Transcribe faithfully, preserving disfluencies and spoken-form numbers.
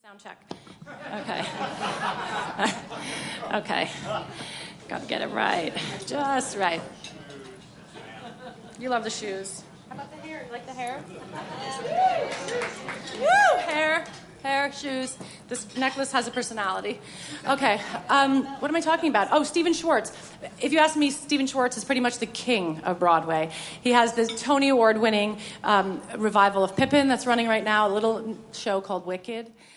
Sound check. Okay. Okay. Got to get it right. Just right. You love the shoes. How about the hair? You like the hair? Woo! Hair, hair, shoes. This necklace has a personality. Okay. Um, what am I talking about? Oh, Stephen Schwartz. If you ask me, Stephen Schwartz is pretty much the king of Broadway. He has this Tony Award-winning um, revival of Pippin that's running right now, a little show called Wicked.